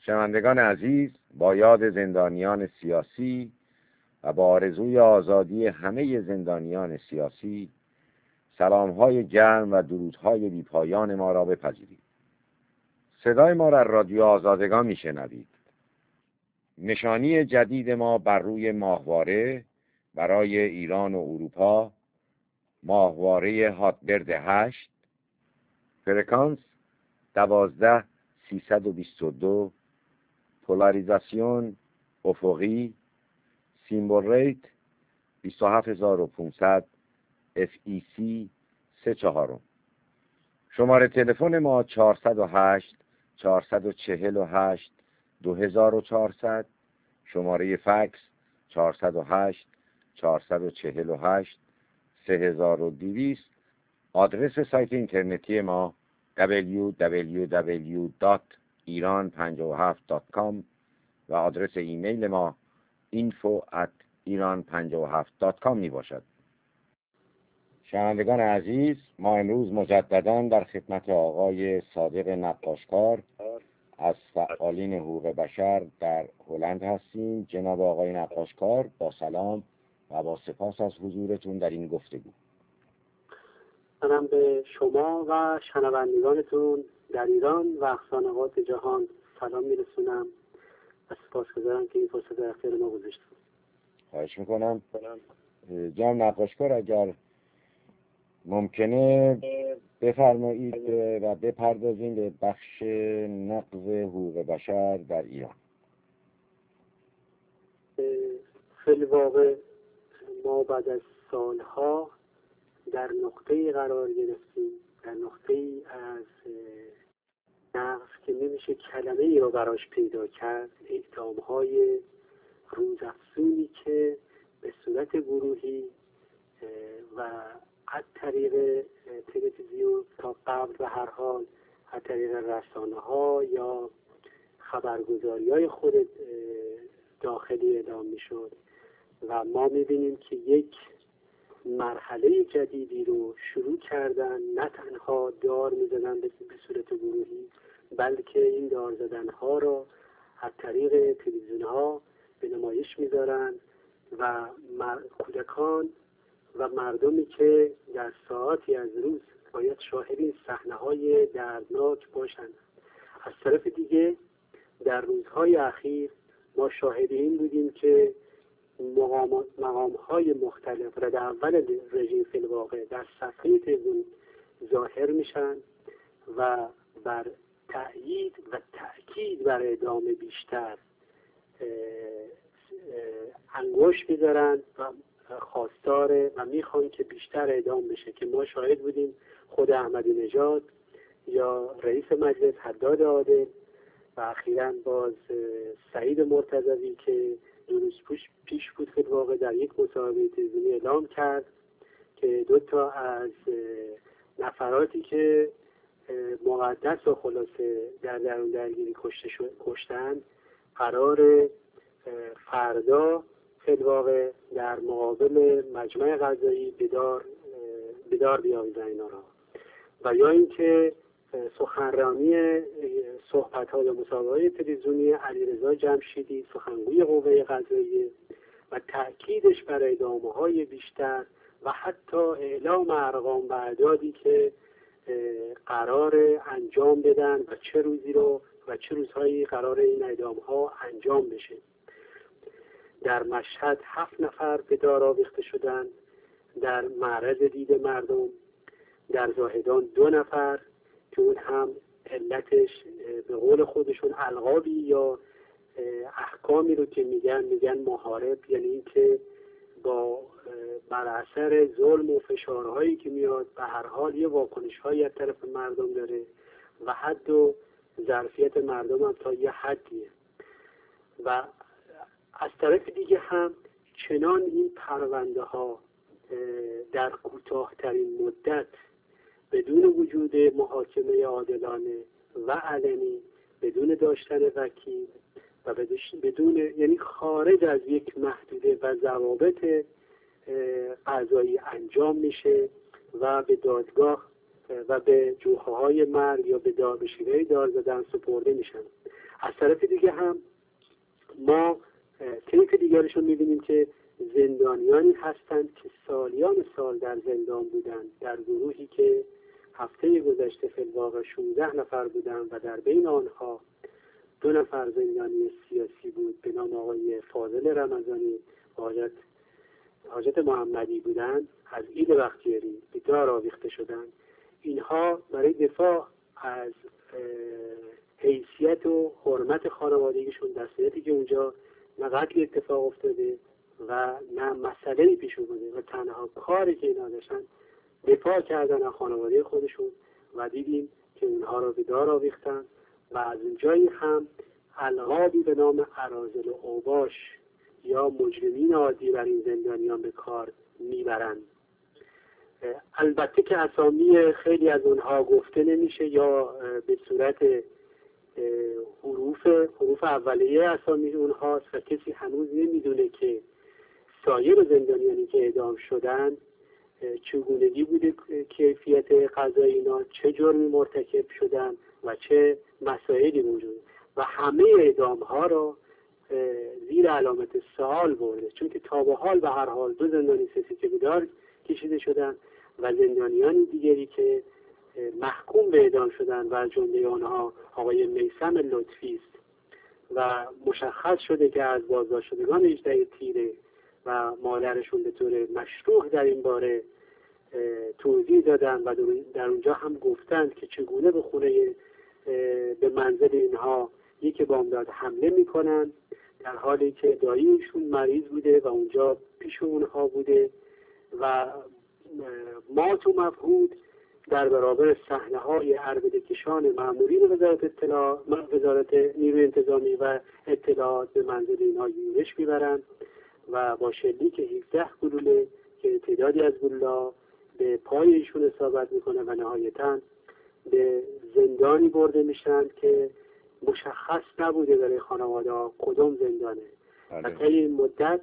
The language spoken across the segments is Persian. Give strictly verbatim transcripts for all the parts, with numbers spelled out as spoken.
شنوندگان عزیز، با یاد زندانیان سیاسی و با آرزوی آزادی همه زندانیان سیاسی، سلام‌های گرم و درودهای بی‌پایان ما را بپذیرید. صدای ما را رادیو آزادگان میشنوید. نشانی جدید ما بر روی ماهواره برای ایران و اروپا، ماهواره هاتبرد هشت، فرکانس دوازده سیصد و بیست و دو، پولاریزاسیون افقی، سیمبل ریت بیست و هفت هزار و پانصد، اف ای سی سه چهارم. شماره تلفن ما چهارصد و هشت چهارصد و چهل و هشت دو هزار و چهارصد، شماره فکس چهارصد و هشت چهارصد و چهل و هشت سه هزار و دویست. آدرس سایت اینترنتی ما دبلیو دبلیو دبلیو دات ایران پنجاه و هفت دات کام و آدرس ایمیل ما اینفو ات ایران پنجاه و هفت دات کام می باشد. شنوندگان عزیز، ما امروز مجدداً در خدمت آقای صادق نقاشکار از فعالین حقوق بشر در هلند هستیم. جناب آقای نقاشکار، با سلام و با سپاس از حضورتون در این گفتگو. منم به شما و شنوندگانتون در ایران و اقصانقاط جهان سلام میرسونم و سپاسگزارم که این فرصت در اختیار ما گذاشتید. خواهش میکنم. جناب نقاشکار، اگر ممکنه بفرمایید و بپردازیم به بخش نقض حقوق بشر در ایران. فی واقع ما بعد از سالها در نقطه‌ای قرار گرفتیم، در نقطه‌ای از نقض که نمیشه کلمه ای رو براش پیدا کرد، اعدام‌های روزافزونی که به صورت گروهی و از طریق تلویزیون تا قبل و هر حال از طریق رسانه‌ها یا خبرگزاری‌های خود داخلی اعلام می‌شد و ما می‌بینیم که یک مرحله جدیدی رو شروع کردن، نه تنها دار می‌زدن به صورت گروهی، بلکه این دار زدن‌ها رو از طریق تلویزیون‌ها به نمایش می‌ذارن و کودکان و مردمی که در ساعاتی از روز باید شاهد این صحنه‌های دردناک باشند. از طرف دیگه در روزهای اخیر ما شاهد این بودیم که مقام مقام‌های مختلف رد اول رژیم فی الواقع در صفحه تلویزیون ظاهر میشن و بر تأیید و تأکید بر اعدام بیشتر انگشت می‌ذارن و خواستار و میخوان که بیشتر اعدام بشه، که ما شاهد بودیم خود احمدی نژاد یا رئیس مجلس حداد عادل و اخیراً باز سعید مرتضوی که دو روز پیش بود که واقع در یک مصاحبه تلویزیونی اعلام کرد که دو تا از نفراتی که مقدس و خلاصه در درون درگیری کشته شد کشتن قرار فردا فی الواقع در مقابل مجمع قضایی بدار بدار بیاویزن اینا را. و یا اینکه سخنرانی صحبت‌ها یا مصاحبه‌های تلویزیونی علیرضا جمشیدی سخنگوی قوه قضاییه و تأکیدش بر اعدام‌های بیشتر و حتی اعلام ارقام و اعدادی که قرار انجام بدن و چه روزی رو و چه روزهایی قرار این اعدام‌ها انجام بشه. در مشهد هفت نفر به دار آویخته شدن، در معرض دید مردم. در زاهدان دو نفر که اون هم علتش به قول خودشون القابی یا احکامی رو که میگن میگن محارب، یعنی این که با بر اثر ظلم و فشارهایی که میاد به هر حال یه واکنش‌هایی از طرف مردم داره و حد و ظرفیت مردم هم تا یه حدیه. و از طرف دیگه هم چنان این پرونده ها در کوتاه‌ترین مدت بدون وجود محاکمه عادلانه و علنی، بدون داشتن وکیل و بدون یعنی خارج از یک محدوده و ضوابط قضایی انجام میشه و به دادگاه و به جوخه‌های مرگ یا به دار به شیوه دار زدن سپرده میشن. از طرف دیگه هم ما طیف دیگرشون می‌بینیم که زندانیانی هستند که سالیان سال در زندان بودند، در گروهی که هفته گذشته فی الواقع شانزده نفر بودند و در بین آنها دو نفر زندانی سیاسی بود به نام آقای فاضل رمضانی و حاجت حاجت محمدی بودند، از عید بختیاری به دار آویخته شدند. اینها برای دفاع از حیثیت و حرمت خانوادگیشون در صورتی که اونجا نه قتل اتفاق افتاده و نه مسئله‌ای پیش اومده و تنها کاری که اینا داشتن دفاع کردن از خانواده خودشون و دیدیم که اونها رو به دار آویختن و از اونجایی هم القابی به نام اراذل و اوباش یا مجرمین عادی بر این زندانیان به کار میبرند. البته که اسامی خیلی از اونها گفته نمیشه یا به صورت حروف حروف اولیه اسامی اونهاست و کسی هنوز نمیدونه که سایر زندانیانی که اعدام شدن چگونگی بوده کیفیت قضایی اینا، چه جرمی مرتکب شدن و چه مسائلی موجود و همه اعدام ها را زیر علامت سوال برده، چون که تا به حال به هر حال دو زندانی سیاسی که به دار کشیده شدن و زندانیان دیگری که محکوم به اعدام شدن و از جمله آنها آقای میثم لطفی است و مشخص شده که از بازداشت شدگان هجده تیره و مادرشون به طور مشروع در این باره توضیح دادن و در اونجا هم گفتند که چگونه به خونه به منزل اینها یک بامداد حمله میکنن، در حالی که داییشون مریض بوده و اونجا پیش اونها بوده و ما تو مفهود در برابر صحنه‌های عربده‌کشان مامورین وزارت اطلاع وزارت نیروی انتظامی و اطلاعات به منزل اینها یورش میبرند و با شلیک هفده گلوله که تعدادی از گلوله به پای ایشون اصابت میکنه و نهایتاً به زندانی برده میشن که مشخص نبوده برای خانواده ها کدوم زندانه. و طی این مدت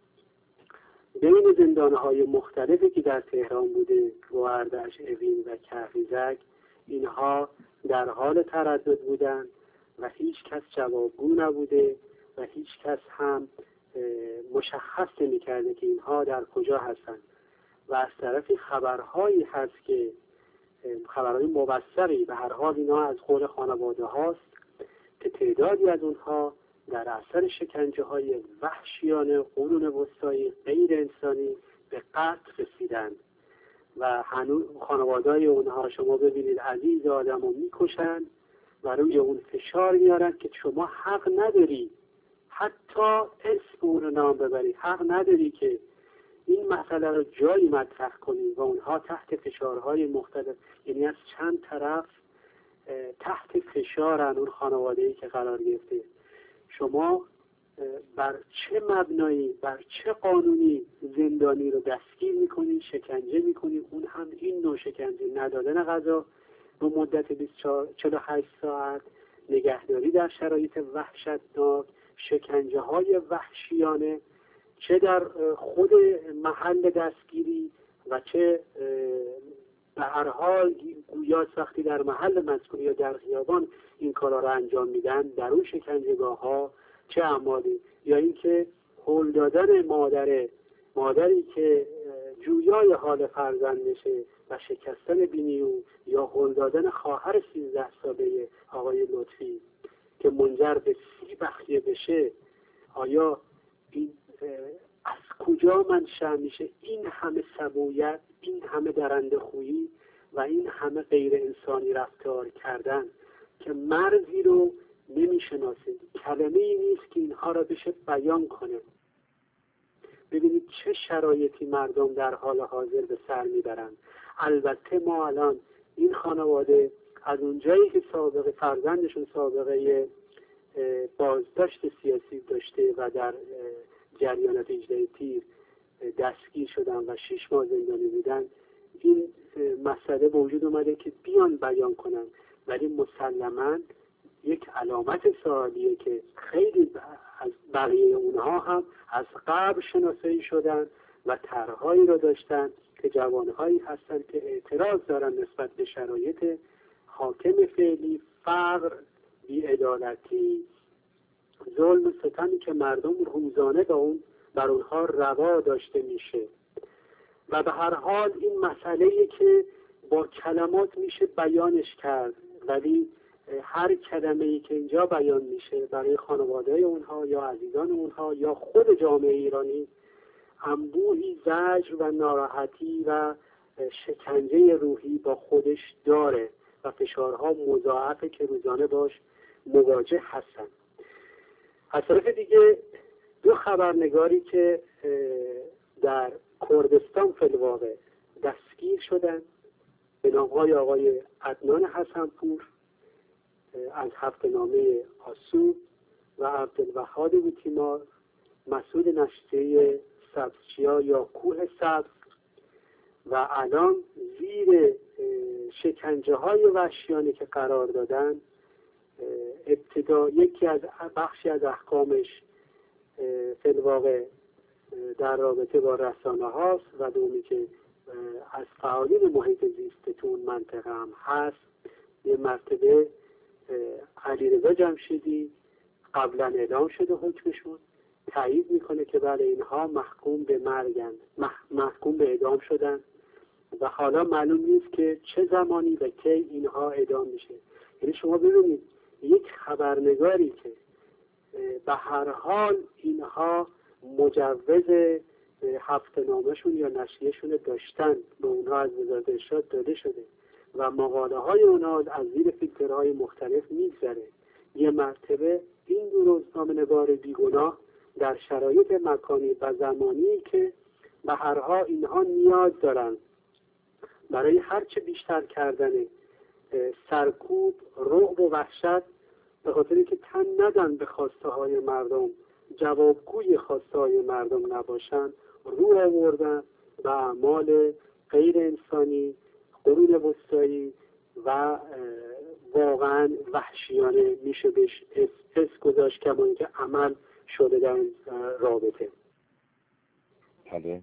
بین زندانهای مختلفی که در تهران بوده، گوهردش، اوین و کهریزک، اینها در حال تردد بودن و هیچ کس جوابگو نبوده و هیچ کس هم مشخص نمی‌کرده که اینها در کجا هستند و از طرفی خبرهایی هست که خبرهای مبصری به هر حال اینا از قول خانواده هاست که تعدادی از اونها در اثر شکنجه های وحشیانه قرون وسطایی غیر انسانی به قتل رسیدند و هنوز خانواده‌های اونها شما ببینید عزیز آدم رو میکشند و روی اون فشار میارن که شما حق نداری حتی اسم اون رو نام ببری، حق نداری که این مسئله رو جایی مطرح کنی و اونها تحت فشارهای مختلف، یعنی از چند طرف تحت فشارن اون خانواده‌ای که قرار گرفته. شما بر چه مبنایی، بر چه قانونی زندانی رو دستگیر میکنی، شکنجه میکنی، اون هم این نوع شکنجه، ندادن غذا به مدت چهل و هشت ساعت، نگهداری در شرایط وحشتناک، شکنجه های وحشیانه، چه در خود محل دستگیری و چه به هر حال گویا وقتی در محل مذکور یا در خیابان این کارا رو انجام میدن در اون شکنجهگاه ها چه اعمالی، یا اینکه هول دادن مادر مادری که جویای حال فرزندشه و شکستن بینی او، یا هول دادن خواهر سیزده ساله آقای لطفی که منجر به سی بخیه بشه، آیا این از کجا منشأ میشه این همه سبویت، این همه درنده خویی و این همه غیر انسانی رفتار کردن که مرزی رو نمیشناسه، کلمه ای نیست که اینها را بشه بیان کنه. ببینید چه شرایطی مردم در حال حاضر به سر میبرند. البته ما الان این خانواده از اونجایی که سابقه فرزندشون سابقه بازداشت سیاسی داشته و در جریانات هجده تیر دستگیر شدن و شش ماه زندانی بودن، این مسئله به وجود اومده که بیان بیان کنن، ولی مسلماً یک علامت سوالیه که خیلی از بقیه اونها هم از قبل شناسایی شدن و طرحهایی را داشتن که جوانهایی هستن که اعتراض دارن نسبت به شرایط حاکم فعلی، فقر، بی‌عدالتی، ظلم و ستمی که مردم روزانه به اون بر اونها روا داشته میشه. و به هر حال این مسئله‌ای که با کلمات میشه بیانش کرد، ولی هر کلمه‌ای که اینجا بیان میشه برای خانواده اونها یا عزیزان اونها یا خود جامعه ایرانی انبوهی زجر و ناراحتی و شکنجه روحی با خودش داره و فشارها مضاعفه که روزانه باش مواجه هستن. از طرف دیگه دو خبرنگاری که در کردستان فی‌الواقع دستگیر شدن به نام‌های آقای عدنان حسن‌پور از هفته‌نامه آسو و عبدالوهاب بوتیمار مسئول نشریه سبزچیا یا کوه سبز و الان زیر شکنجه های وحشیانه که قرار دادن، ابتدا یکی از بخشی از احکامش فی‌الواقع در رابطه با رسانه هاست و دومی که از فعالین محیط زیست تو اون منطقه هم هست. یه مرتبه علیرضا جمشیدی قبلا اعلام شده حکمشون تایید میکنه که بله اینها محکوم به مرگن، محکوم به اعدام شدن و حالا معلوم نیست که چه زمانی و کی اینها اعدام میشه. یعنی شما ببینید یک خبرنگاری که به هر حال اینها مجوز هفته‌نامه‌شون یا نشریه‌شون داشتن، به اونها از وزارت ارشاد داده شده و مقاله های اونها از زیر فیلترهای مختلف میگذره، یه مرتبه این دو روزنامه‌نگار بیگناه در شرایط مکانی و زمانی که به هر حال اینها نیاز دارن برای هرچه بیشتر کردن سرکوب، رعب و وحشت، به خاطر که تن ندن به خواسته های مردم، جوابگوی خواسته های مردم نباشن، رو آوردن به اعمال غیر انسانی، قرون وسطایی و واقعا وحشیانه میشه بهش اسم گذاشت، کما اینکه عمل شده در رابطه. بله.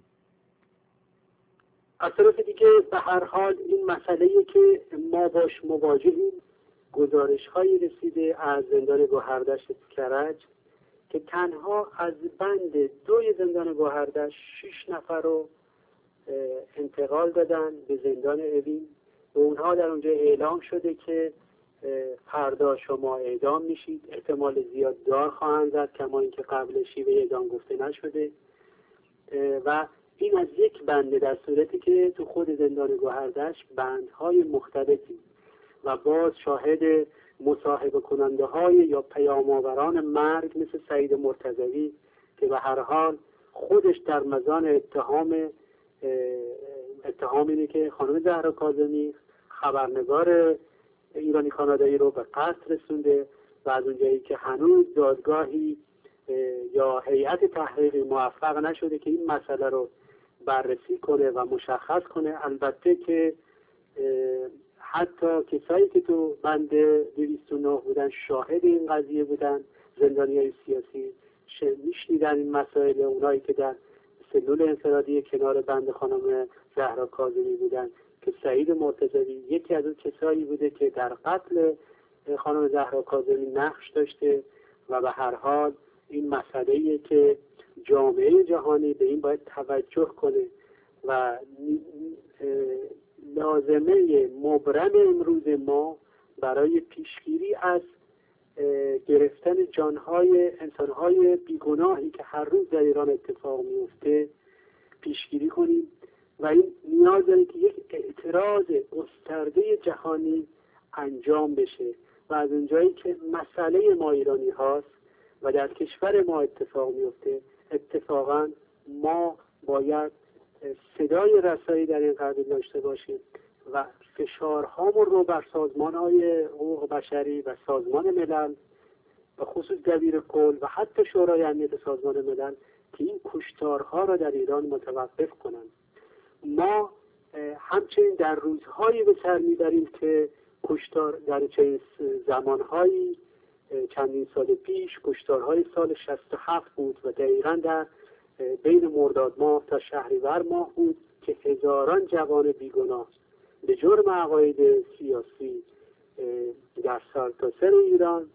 از طرف دیگه به هر حال این مسئله‌ای که ما باش مواجهیم، گزارش هایی رسیده از زندان گوهردشت کرج که تنها از بند دوی زندان گوهردشت شش نفر رو انتقال دادن به زندان اوین و اونها در اونجا اعلام شده که فردا شما اعدام میشید، احتمال زیاد دار خواهند زد، کما اینکه قبل شیوه اعدام گفته نشده و این از یک بنده، در صورتی که تو خود زندان گوهردشت بندهای مختلفی و باز شاهد مصاحبه کننده های یا پیام‌آوران مرگ مثل سعید مرتضوی که به هر حال خودش در مزان اتهام اتهام اینه که خانم زهرا کاظمی خبرنگار ایرانی کانادایی رو به قتل رسونده و از اونجایی که هنوز دادگاهی یا هیئت تحقیقی موفق نشده که این مسئله رو بررسی کنه و مشخص کنه. البته که حتی کسایی که تو بند دویست و نه بودن شاهد این قضیه بودن، زندانیای سیاسی میشنیدن این مسائل، اونایی که در سلول انفرادی کنار بند خانم زهرا کاظمی بودن که سعید مرتضوی یکی از اون کسایی بوده که در قتل خانم زهرا کاظمی نقش داشته و به هر حال این مسئله‌ایه که جامعه جهانی به این باید توجه کنه و لازمه مبرم امروز ما برای پیشگیری از گرفتن جانهای انسانهای بیگناهی که هر روز در ایران اتفاق میفته پیشگیری کنیم و این نیاز داره که یک اعتراض گسترده جهانی انجام بشه و از اونجایی که مسئله ما ایرانی هاست و در کشور ما اتفاق میفته، اتفاقا ما باید صدای رسایی در این قضیه داشته باشیم و فشارهامون رو بر سازمان‌های حقوق بشری و سازمان ملل و خصوص دبیر کل و حتی شورای امنیت سازمان ملل که این کشتارها را در ایران متوقف کنند. ما همچنین در روزهایی به سر میبریم که کشتار در چه زمانهایی چندین سال پیش کشتارهای سال شصت و هفت بود و دقیقاً در بین مرداد ماه تا شهریور ماه بود که هزاران جوان بیگناه به جرم عقاید سیاسی در سرتاسر ایران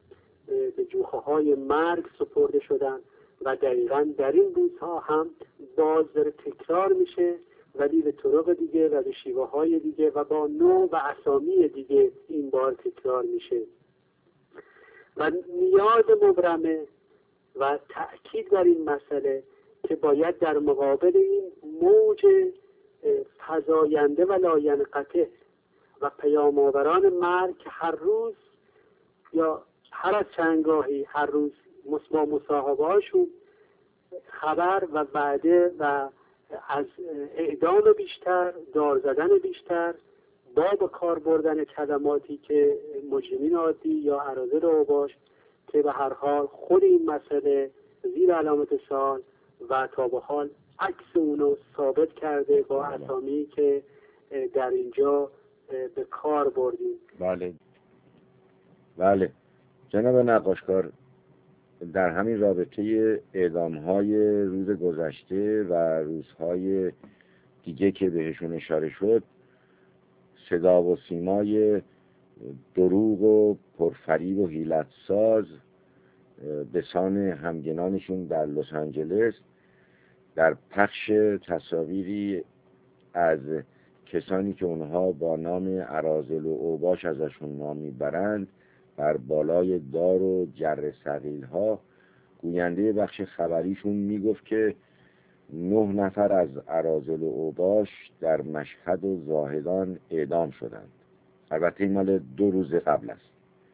به جوخه های مرگ سپرده شدن و دقیقا در این روزها هم باز داره تکرار میشه، ولی به طرق دیگه و به شیوه های دیگه و با نوع و اسامی دیگه این بار تکرار میشه. و نیاز مبرمه و تأکید بر این مسئله که باید در مقابل این موج فزاینده و لاینقطع و پیام‌آوران مرگ که هر روز یا هر از چندگاهی هر روز با مصاحبه‌هاشون خبر و وعده و از اعدام بیشتر، دار زدن بیشتر، با به کار بردن کلماتی که مجرمین عادی یا اراذل اوباش که به هر حال خود این مسئله زیر علامت سوال و تا به حال عکس اونو ثابت کرده با اسامی که در اینجا به کار بردیم. بله بله جناب نقاشکار، در همین رابطه اعدام‌های روز گذشته و روزهای دیگه که بهشون اشاره شد، صدا و سیمای دروغ و پرفریب و حیلت ساز به سان همگنانشون در لس آنجلس در پخش تصاویری از کسانی که اونها با نام اراذل و اوباش ازشون نام میبرند بر بالای دار و جر ثقیل ها، گوینده بخش خبریشون میگفت که نه نفر از اراذل و اوباش در مشهد و زاهدان اعدام شدند. البته این مال دو روز قبل است.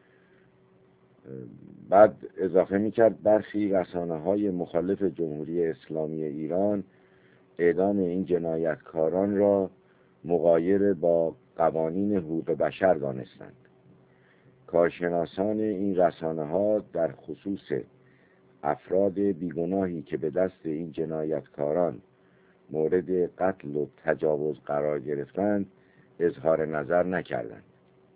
بعد اضافه میکرد برخی رسانه های مخالف جمهوری اسلامی ایران اعدام این جنایتکاران را مغایر با قوانین حقوق بشر دانستند. کارشناسان این رسانه ها در خصوص افراد بیگناهی که به دست این جنایتکاران مورد قتل و تجاوز قرار گرفتند اظهار نظر نکردند.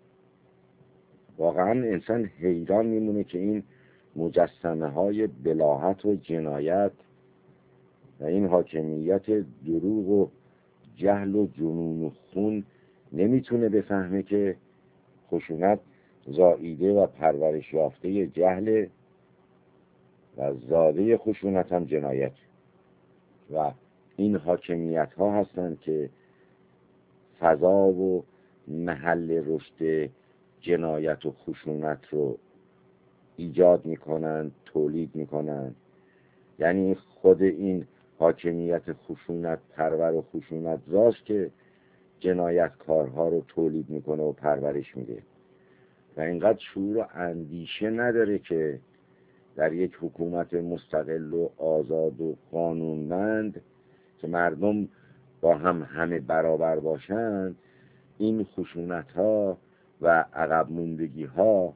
واقعا انسان حیران میمونه که این مجسمه های بلاهت و جنایت و این حاکمیت دروغ و جهل و جنون و خون نمیتونه بفهمه که خشونت زائیده و پرورش یافته جهل و زاده خشونت هم جنایت و این حاکمیت ها هستند که فضا و محل رشد جنایت و خشونت رو ایجاد میکنند، تولید میکنند. یعنی خود این حاکمیت خشونت پرور و خشونت زاست که جنایتکارها رو تولید میکنه و پرورش میده و اینقدر شعور و اندیشه نداره که در یک حکومت مستقل و آزاد و قانونمند که مردم با هم همه برابر باشند این خشونت ها و عقب موندگی ها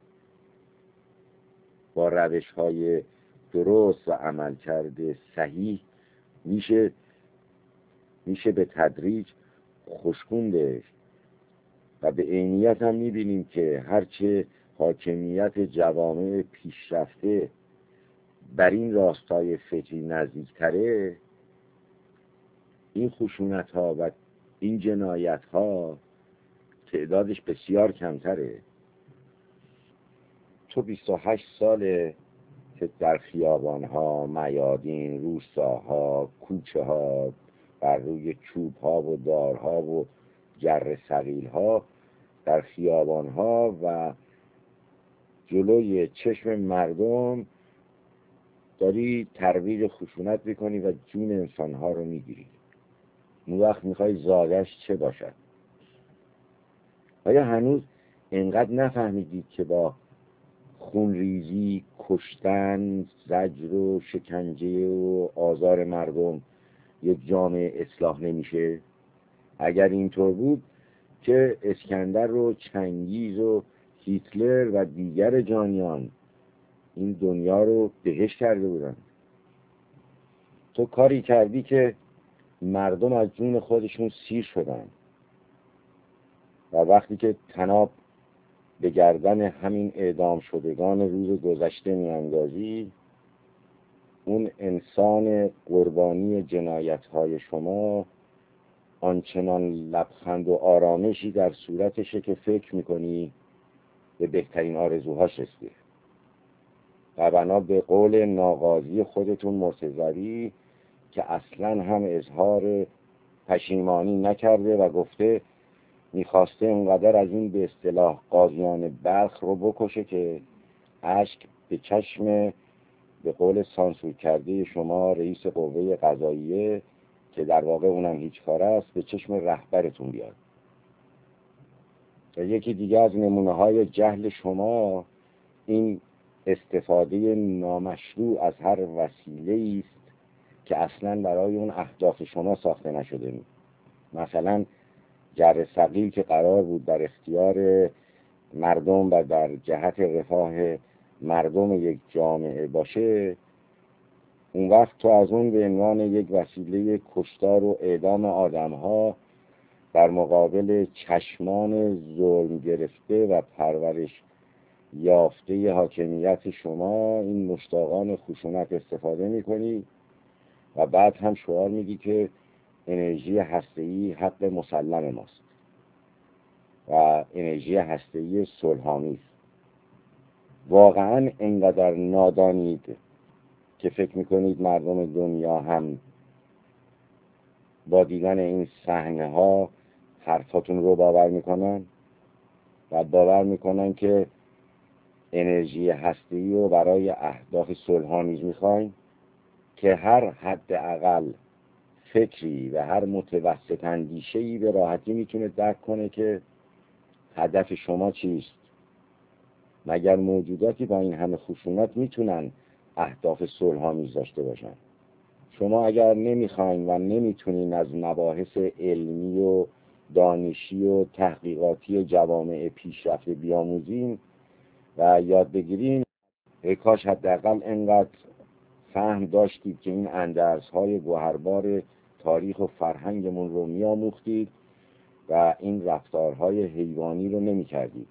با روش های درست و عمل کرده صحیح میشه میشه به تدریج خشکوندش. و به عینیت هم میبینیم که هرچه حاکمیت جوامع پیشرفته بر این راستای فکری نزدیکتره، این خشونت ها و این جنایت ها تعدادش بسیار کمتره. تو بیست و هشت ساله که در خیابان ها، میادین، روستاها، کوچه ها، بر روی چوب ها و دارها و جر ثقیل ها در خیابان ها و جلوی چشم مردم داری ترویج خشونت میکنی و جون انسان ها رو میگیری. اون وقت میخوای زادش چه باشد؟ آیا هنوز اینقدر نفهمیدید که با خونریزی، کشتن، زجر و شکنجه و آزار مردم یک جامعه اصلاح نمیشه؟ اگر اینطور بود که اسکندر و چنگیز و هیتلر و دیگر جانیان این دنیا رو بهشت کرده بودن. تو کاری کردی که مردم از جون خودشون سیر شدن و وقتی که طناب به گردن همین اعدام شدگان روز گذشته میاندازی، اون انسان قربانی جنایت‌های شما آنچنان لبخند و آرامشی در صورتشه که فکر میکنی به بهترین آرزوهاش رسیده. و بنا به قول ناقاضی خودتون مرتضوی که اصلا هم اظهار پشیمانی نکرده و گفته میخواسته اونقدر از این به اصطلاح قاضیان بلخ رو بکشه که اشک به چشم به قول سانسور کرده شما رئیس قوه قضاییه که در واقع اونم هیچ کاره است به چشم رهبرتون بیاد. و یکی دیگه از نمونه های جهل شما این استفاده نامشروع از هر وسیله است که اصلا برای اون اهداف شما ساخته نشده. مثلا جر ثقیل که قرار بود در اختیار مردم و در جهت رفاه مردم یک جامعه باشه، اون وقت تو از اون به عنوان یک وسیله کشتار و اعدام آدم‌ها در مقابل چشمان ظلم گرفته و پرورش یافته حاکمیت شما این مشتاقان خشونت استفاده می‌کنی و بعد هم شعار میدی که انرژی هسته‌ای حق مسلم ماست و انرژی هسته‌ای صلح‌آمیز. واقعا اینقدر نادانید که فکر میکنید مردم دنیا هم با دیدن این صحنه ها حرفاتون رو باور میکنن و باور میکنن که انرژی هسته‌ای رو برای اهداف صلح‌آمیز میخواین که هر حد اقل فکری و هر متوسط اندیشه‌ای به راحتی میتونه درک کنه که هدف شما چیست. مگر موجوداتی با این همه خشونت میتونن اهداف صلح‌آمیز داشته باشن؟ شما اگر نمیخواین و نمیتونین از مباحث علمی و دانشی و تحقیقاتی جوامع پیشرفته بیاموزین و یاد بگیرین، ای کاش حداقل انقدر فهم داشتید که این اندرس‌های گوهربار تاریخ و فرهنگمون رو میاموختید و این رفتارهای حیوانی رو نمیکردید.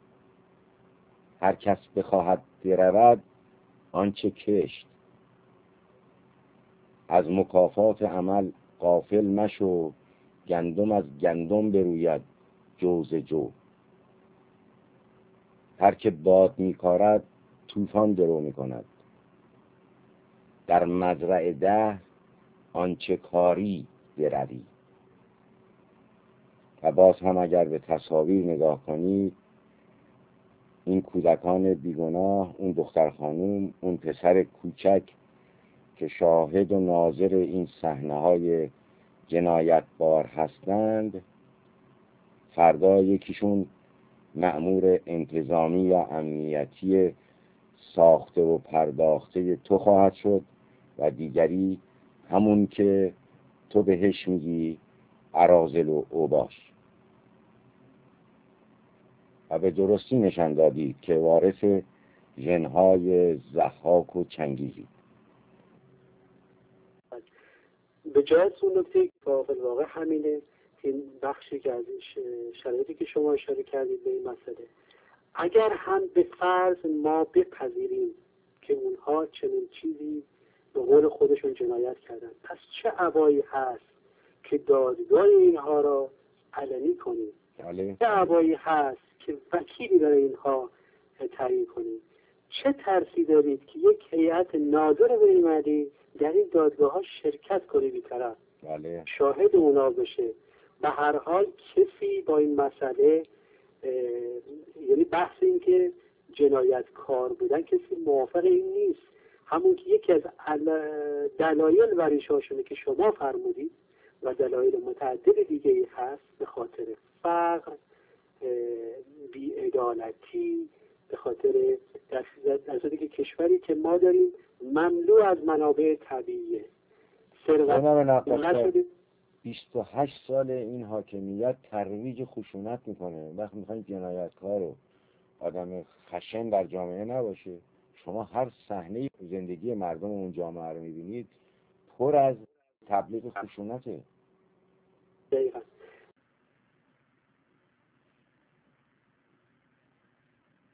هر کس بخواهد برود آنچه کشت، از مکافات عمل غافل مشو، گندم از گندم بروید جو ز جو. هر که باد میکارد طوفان درو میکند، در مزرع ده آنچه کاری بروی. و باز هم اگر به تصاویر نگاه کنید، این کودکان بیگناه، اون دختر خانوم، اون پسر کوچک که شاهد و ناظر این صحنه‌های جنایتبار هستند، فردا یکیشون مأمور انتظامی یا امنیتی ساخته و پرداخته تو خواهد شد و دیگری همون که تو بهش میگی اراذل و اوباش. و به درستی نشان دادید که وارث ژن‌های ضحاک و چنگیزی. به جای اون نکته که واقع همینه، این بخشی که از شرایطی که شما اشاره کردید به این مسئله، اگر هم به فرض ما بپذیریم که اونها چنین چیزی به قول خودشون جنایت کردن، پس چه ابایی هست که دادگاه اینها را علنی کنیم؟ بله. چه ابایی هست که وکیلی برای اینها تعیین کنیم؟ چه ترسی دارید که یک هیئت ناظر بین‌المللی در این دادگاه ها شرکت کنه بی‌طرف؟ بله. شاهد اونا بشه؟ به هر حال کسی با این مسئله، یعنی بحث این که جنایتکار بودن، کسی موافق این نیست. همون که یکی از دلایل وریشاشونه که شما فرمودید و دلایل متعدد دیگه ای هست، به خاطر فقر، بی‌عدالتی، به خاطر در صورتی که کشوری که ما داریم مملو از منابع طبیعیه، ثروت بیست و هشت سال این حاکمیت ترویج خشونت میکنه. وقتی میخواین جنایتکار و آدم خشن در جامعه نباشه، شما هر صحنه زندگی مردم اون جامعه رو میبینید پر از تبلیغ خشونته. دقیقا